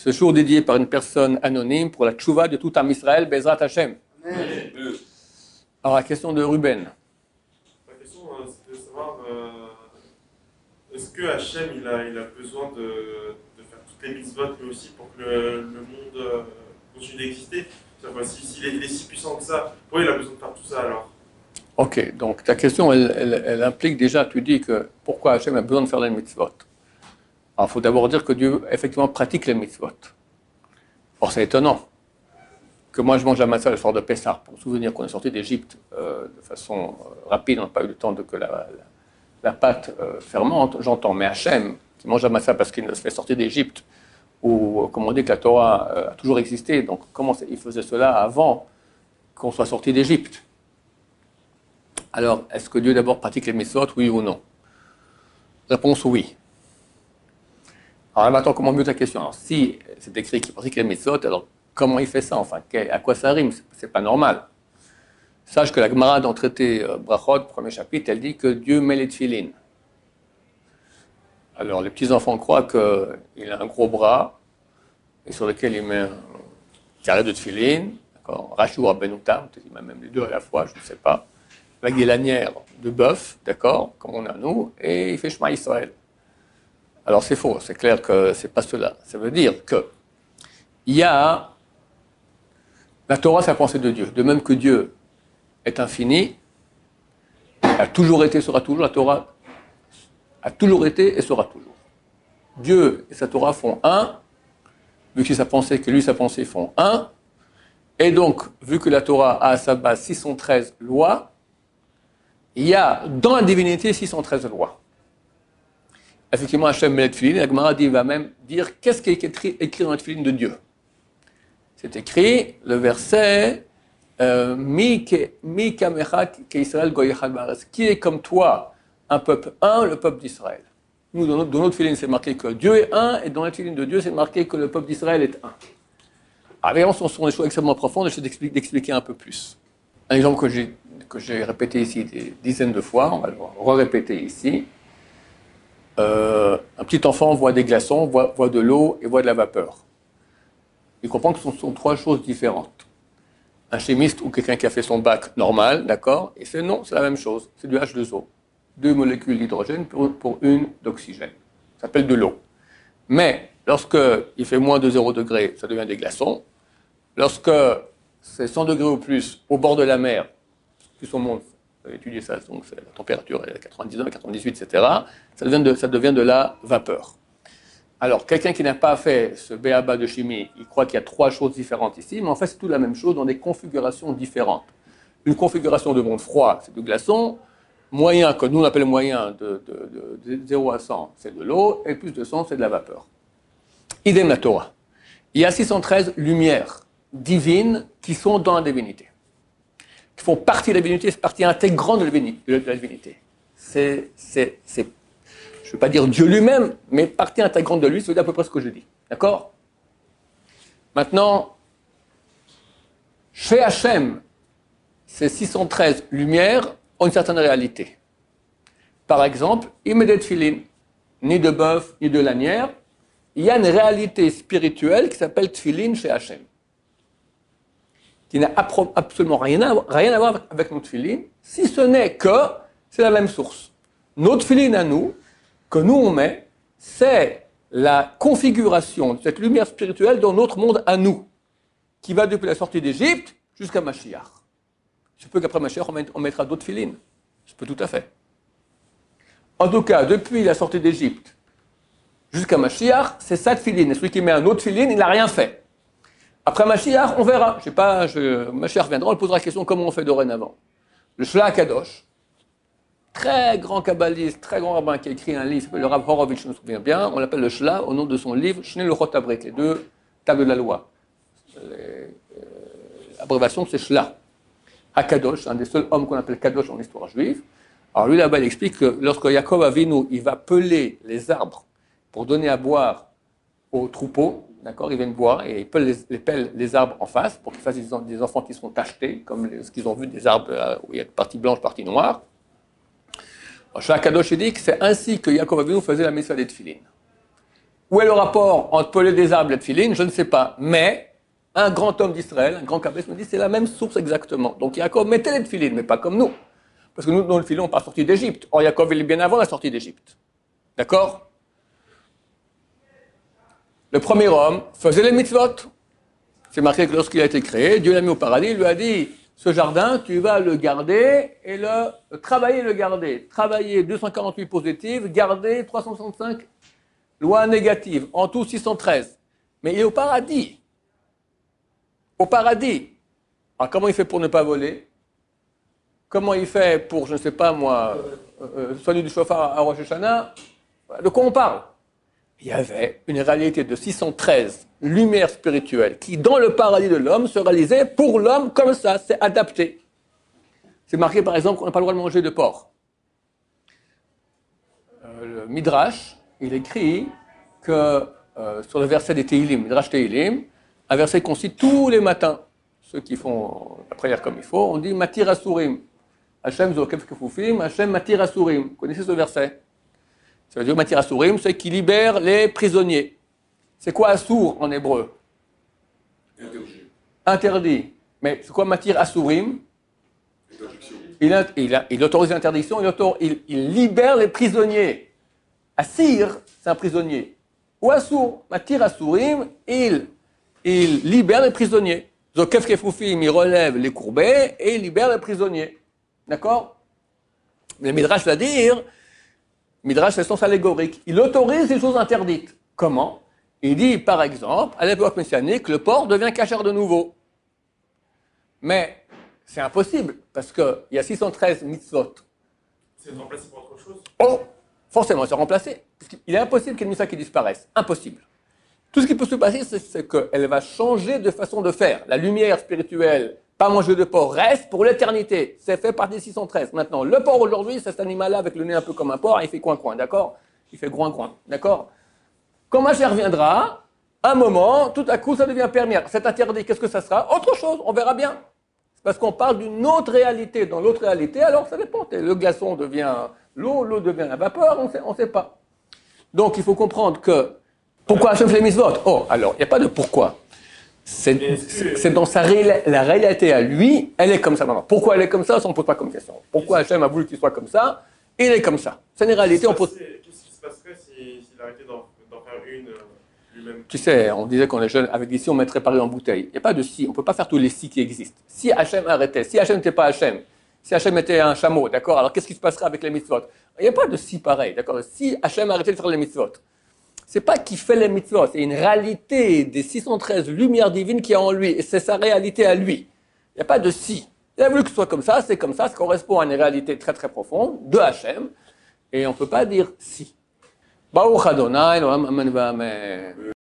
ce jour dédié par une personne anonyme pour la tchouva de tout Am Israël, Bezrat Hashem. Amen. Alors la question de Ruben. La question, c'était de savoir, est-ce que Hachem, il a besoin de faire toutes les mitzvot, lui aussi, pour que le monde continue d'exister? S'il est si puissant que ça, pourquoi il a besoin de faire tout ça alors? Ok, donc ta question, elle implique déjà, tu dis que pourquoi Hachem a besoin de faire les mitzvot. Alors il faut d'abord dire que Dieu, effectivement, pratique les mitzvot. Or, c'est étonnant que moi, je mange la matzah le soir de Pessah, pour se souvenir qu'on est sorti d'Égypte de façon rapide, on n'a pas eu le temps que la pâte fermente, j'entends. Mais Hachem, qui mange la matzah parce qu'il se fait sortir d'Égypte, ou comme on dit que la Torah a toujours existé, donc comment il faisait cela avant qu'on soit sorti d'Égypte? Alors, est-ce que Dieu d'abord pratique les mitzvot, oui ou non? Réponse oui. Alors là, maintenant, comment mieux ta question? Alors, si c'est écrit qu'il pratique les mitzvot, alors comment il fait ça? Enfin, à quoi ça rime? C'est pas normal. Sache que la Gemara, dans le traité Brachot, premier chapitre, elle dit que Dieu met les tefilines. Alors, les petits-enfants croient qu'il a un gros bras, et sur lequel il met un carré de tefilines, d'accord? Rashi ou Rabbenoutam, peut-être même les deux à la fois, je ne sais pas, avec des lanières de bœuf, d'accord, comme on a nous, et il fait Shema Israël. Alors c'est faux, c'est clair que c'est pas cela. Ça veut dire que il y a la Torah, c'est la pensée de Dieu. De même que Dieu est infini, a toujours été, sera toujours, la Torah a toujours été et sera toujours. Dieu et sa Torah font un, vu que lui sa pensée font un, et donc, vu que la Torah a à sa base 613 lois, il y a dans la divinité 613 lois. Effectivement, Hachem met les tefilines, la Gemara va même dire qu'est-ce qui est écrit dans la tefilines de Dieu. C'est écrit le verset Mi kamecha keIsraël goy echad ba'aretz. Qui est comme toi, un peuple un, le peuple d'Israël. Nous, dans notre tefilines, c'est marqué que Dieu est un, et dans la tefilines de Dieu, c'est marqué que le peuple d'Israël est un. Alors, évidemment, ce sont des choses extrêmement profondes, je vais d'expliquer un peu plus. Un exemple que j'ai répété ici des dizaines de fois, on va le re-répéter ici. Un petit enfant voit des glaçons, voit de l'eau et voit de la vapeur. Il comprend que ce sont trois choses différentes. Un chimiste ou quelqu'un qui a fait son bac normal, d'accord, et c'est non, c'est la même chose, c'est du H2O. 2 molécules d'hydrogène pour une d'oxygène. Ça s'appelle de l'eau. Mais lorsque il fait moins de 0 degré, ça devient des glaçons. Lorsque c'est 100 degrés ou plus au bord de la mer, plus on monte, vous avez étudié ça, donc la température est à 99, 98, etc., ça devient de la vapeur. Alors, quelqu'un qui n'a pas fait ce b.a.-ba de chimie, il croit qu'il y a trois choses différentes ici, mais en fait, c'est tout la même chose dans des configurations différentes. Une configuration de monde froid, c'est du glaçon. Moyen, que nous on appelle moyen, de 0 à 100, c'est de l'eau, et plus de 100, c'est de la vapeur. Idem la Torah. Il y a 613 lumières divines qui sont dans la divinité, qui font partie de la divinité, c'est partie intégrante de la divinité. Je ne veux pas dire Dieu lui-même, mais partie intégrante de lui, ça veut dire à peu près ce que je dis. D'accord? Maintenant, chez Hachem, ces 613 lumières ont une certaine réalité. Par exemple, il met des tefilines, ni de bœuf, ni de lanière. Il y a une réalité spirituelle qui s'appelle tefilin chez Hachem, qui n'a absolument rien à voir avec notre tefilin, si ce n'est que c'est la même source. Notre tefilin à nous, que nous on met, c'est la configuration de cette lumière spirituelle dans notre monde à nous, qui va depuis la sortie d'Égypte jusqu'à Mashiach. Je peux qu'après Mashiach, on mettra d'autres tefilin. Je peux tout à fait. En tout cas, depuis la sortie d'Égypte jusqu'à Mashiach, c'est ça tefilin. Et celui qui met un autre tefilin, il n'a rien fait. Après Mashiach, on verra. Mashiach viendra, on lui posera la question comment on fait dorénavant. Le Shla Kadosh, très grand kabbaliste, très grand rabbin qui a écrit un livre, s'appelle le Rav Horovitch, je me souviens bien, on l'appelle le Shla au nom de son livre Shnei Luchot Abrit, les deux tables de la loi. L'abréviation c'est Shla. HaKadosh, un des seuls hommes qu'on appelle Kadosh en histoire juive. Alors lui là-bas il explique que lorsque Yaakov Avinu il va peler les arbres pour donner à boire aux troupeaux, d'accord, ils viennent boire et ils pèlent les arbres en face pour qu'ils fassent des enfants qui seront tachetés, comme ce qu'ils ont vu des arbres où il y a partie blanche, partie noire. Shla Kadosh dit que c'est ainsi que Yaakov Avinu faisait la mitzvah des tefilin. Où est le rapport entre Pelé des arbres et Tfilin? Je ne sais pas. Mais un grand homme d'Israël, un grand kabbaliste me dit c'est la même source exactement. Donc Yaakov mettait les Tfilin, mais pas comme nous. Parce que nous, dans le Tfilin, on n'est pas sorti d'Égypte. Or, Yaakov, il est bien avant la sortie d'Égypte. D'accord? Le premier homme faisait les mitzvot. C'est marqué que lorsqu'il a été créé, Dieu l'a mis au paradis, il lui a dit, ce jardin, tu vas le garder et travailler et le garder. Travailler 248 positives, garder 365 lois négatives. En tout, 613. Mais il est au paradis. Au paradis. Alors, comment il fait pour ne pas voler? Comment il fait pour, je ne sais pas moi, soigner du chauffard à Rosh Hashanah? De quoi on parle? Il y avait une réalité de 613 lumières spirituelles qui, dans le paradis de l'homme, se réalisait pour l'homme comme ça, c'est adapté. C'est marqué par exemple qu'on n'a pas le droit de manger de porc. Le Midrash, il écrit que sur le verset des Tehillim, Midrash Tehillim, un verset qu'on cite tous les matins, ceux qui font la prière comme il faut, on dit Matir Asurim. Hachem Zokef Kefufim, Hachem Matir Asurim. Vous connaissez ce verset? Ça veut dire Matir Asurim, c'est qui libère les prisonniers. C'est quoi Assour en hébreu? Interdit. Mais c'est quoi Matir Asurim? Il autorise l'interdiction, il libère les prisonniers. Assir, c'est un prisonnier. Ou Assour, Matir Asurim, il libère les prisonniers. Zokef Kefufim, il relève les courbets et il libère les prisonniers. D'accord? Mais le Midrash va dire, Midrash, c'est le sens allégorique. Il autorise les choses interdites. Comment? Il dit, par exemple, à l'époque messianique, le porc devient cachère de nouveau. Mais c'est impossible, parce qu'il y a 613 mitzvot. C'est remplacé par autre chose? Oh, forcément, c'est remplacé. Il est impossible qu'il y ait une mitzvah qui disparaisse. Impossible. Tout ce qui peut se passer, c'est qu'elle va changer de façon de faire. La lumière spirituelle, pas manger de porc, reste pour l'éternité. C'est fait par des 613. Maintenant, le porc aujourd'hui, c'est cet animal-là avec le nez un peu comme un porc, il fait coin-coin, d'accord? Il fait groin-groin, d'accord? Quand Mashiach reviendra, un moment, tout à coup, ça devient permis. C'est interdit, qu'est-ce que ça sera? Autre chose, on verra bien. C'est parce qu'on parle d'une autre réalité. Dans l'autre réalité, alors ça dépend. Le glaçon devient l'eau, l'eau devient la vapeur, on ne sait pas. Donc, il faut comprendre que pourquoi Hachem fait les mitzvot? Oh, alors, il n'y a pas de pourquoi. C'est dans la réalité à lui, elle est comme ça maintenant. Pourquoi elle est comme ça, ça on ne pose pas comme question. Pourquoi Hachem a voulu qu'il soit comme ça? Il est comme ça. C'est une réalité, on pose... Qu'est-ce qui se passerait s'il arrêtait d'en faire une lui-même? Tu sais, on disait qu'on est jeune, avec des si, on mettrait Paris en bouteille. Il n'y a pas de si, on ne peut pas faire tous les si qui existent. Si Hachem arrêtait, si Hachem n'était pas Hachem, si Hachem était un chameau, d'accord, alors qu'est-ce qui se passerait avec les mitzvot? Il n'y a pas de si pareil, d'accord? Si Hachem arrêtait de faire les mitzvot, c'est pas qu'il fait les mitzvot, c'est une réalité des 613 lumières divines qui est en lui, et c'est sa réalité à lui. Il n'y a pas de si. Il a voulu que ce soit comme ça, ça correspond à une réalité très très profonde de Hachem, et on ne peut pas dire si. Baruch Adonai, Amen, Amen.